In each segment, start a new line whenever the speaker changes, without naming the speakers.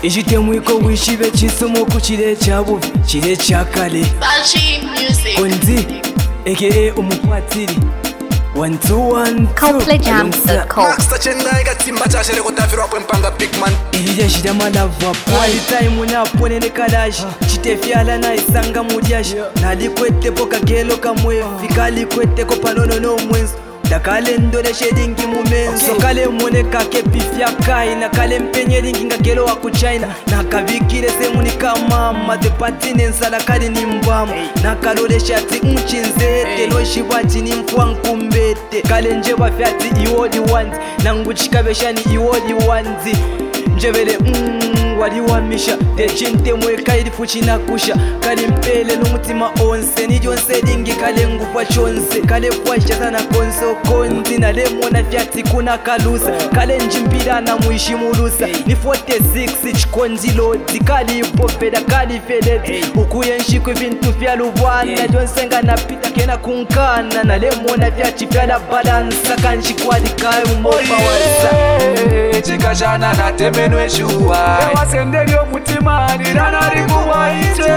Ichitemwiko wishibe chisomo kuchire chabuvi chire chakale Konzi aka umukwatiri 121
ColdPlayJams.com
Master Chenga igatimba chashele kutafirwa kwempanga big man
Ija shidama lava Pali time unapone ne kalashi Chitefiala na isanga mudiashi Nali kwete poka gelo kamwe Fikali kwete ko panono no mwenzo Dakale ndole shedingi mumenzo Kale mwone kake pifya kai Na kale mpenye ringi nga gelo waku China Na kavikire semu ni kama Mate patine nsala kari ni mbamu Na kalole shati mchinzete No shibati ni mfuwa nkumbete Kale njeba fyati iwodi wanzi Na nguchikabeshani iwodi wanzi Njebele waliwamisha Techinte mweka ilifu chinakusha Kali mpele numutima onse Nijonse dingi kale ngufa chonse Kale fwasha sana konso konzi Na lemona fyati kuna kalusa Kale njimpira na muishi mulusa Ni 46 chikonzi lodi Kali upopeda kali fedeti Ukuye nshiku vintu fya luvana Jonsenga na pita kena kunkana Na lemona fyati fya la balansa Kanchikwadi kai umopa wansa
Chikashana na temenwe shuwa
Ewasendelyo mutima nirana rikuwaite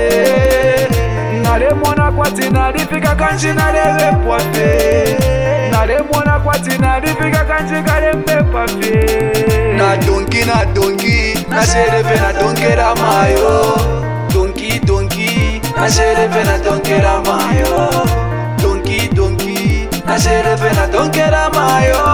Nalemona kwati nalifika kanji naleve pwafe Nalemona kwati nalifika kanji kalembe pafe
Na donki Na sherefe na donkera mayo Donki Na sherefe na donkera mayo Donki Na sherefe na donkera mayo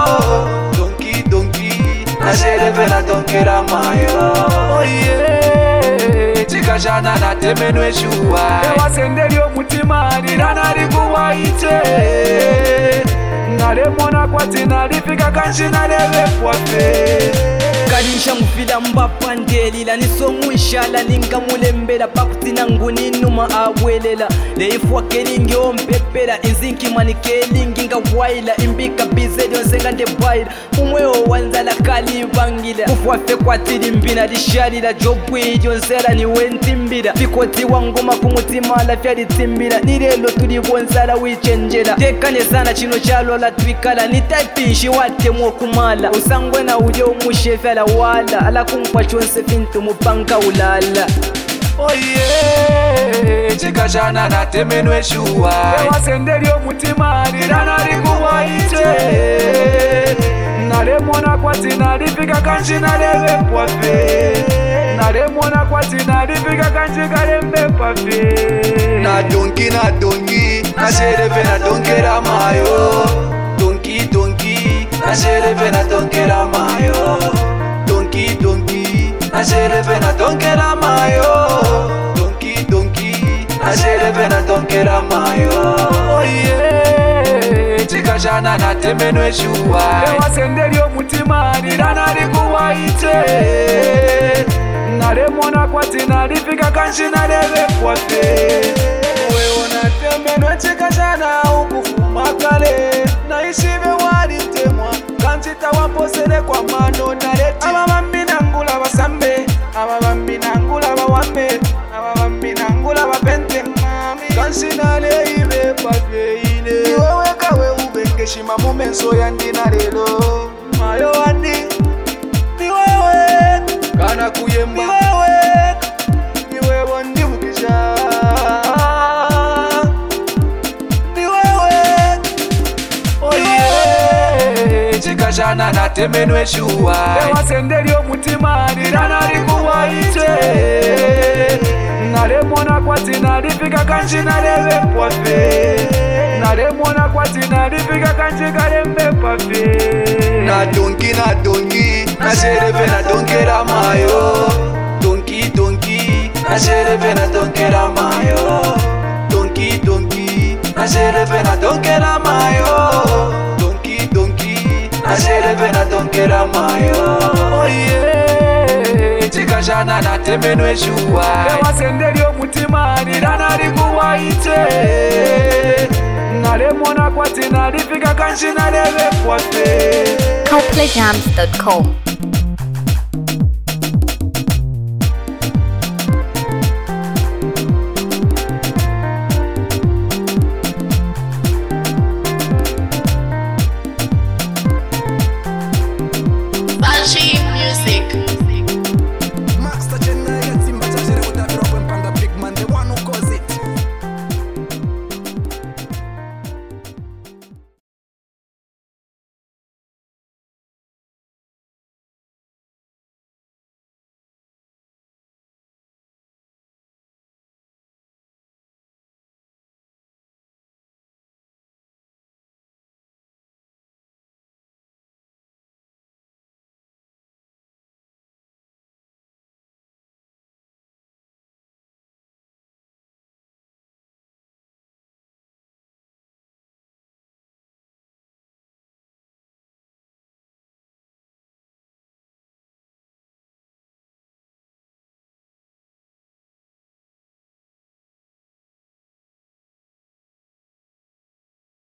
Na sherefe na donkera mayo
Oh yeah
Chikashana na temenwe shuwa
Ewasendelyo mutima nirana rikuwaite Nalemona kwati nalifika kanji naleve pwafe
Kalisha mfila mbapa ndelila Nisomu ishala ninga mulembela Pakutina nguni numa awelela Leifwa kelingi ompepela Inzinki mani kelingi nga waila Imbika bizedi onsenga ndebaila Umweo wanzala kali bangila Kufwafe kwa tili mbina Dishalila jobwi jonsela ni wentimbila Fikoti wangoma kumutima la fyali timbila Nirelo tulibonzala wichenjela Tekane sana chino chalola twikala Nitaipishi wate mwokumala Usangwe na uje umushefela wala ala kumpa chonse fintu mupanka ulala
Oh yeah
Chikashana na temenwe shuwa
Ewasendelyo mutima nirana rikuwaite Nalemona kwati nalifika kanji naleve pwafe Nalemona kwati nalifika kanji kalembe pafe
Na donki Na sherefe na donkera mayo Donki Na sherefe na donkera mayo Donki Na sherefe na donkera mayo Donki Na sherefe na donkera mayo
Oh yeah
Chikashana na temenwe shuwa
Ewasendelyo mutima nirana rikuwaite Nalemona kwati nalifika kanji naleve pwafe Weona temenwe chikashana ukufuma kale Naishive walitemwa Kanchita waposele kwa mano naleti Ababambi nangula basambe Ababambi nangula bawambe Ababambi nangula bapente mami Kanshina leive pafyeine Niwewe kawe ubengeshima mumenso yandina lelo Mayo wandi Niwewe Kana kuyemba Niwewe ndi mukisha
Chikashana na temenwe shuwa
Ewasendelyo mutima nirana rikuwaite Nalemona kwati nalifika kanji naleve pwafe Nalemona kwati nalifika kanji kalembe pafe
Na donki Na sherefe na donkera mayo Donki Na sherefe na donkera mayo Donki Na sherefe na donkera mayo Na sherefe na donkera mayo
Oh yeah
Chikashana na temenwe shuwa
Ewasendelyo mutima nirana rikuwaite Nalemona kwati nalifika kanji naleve pwafe
ColdPlayJams.com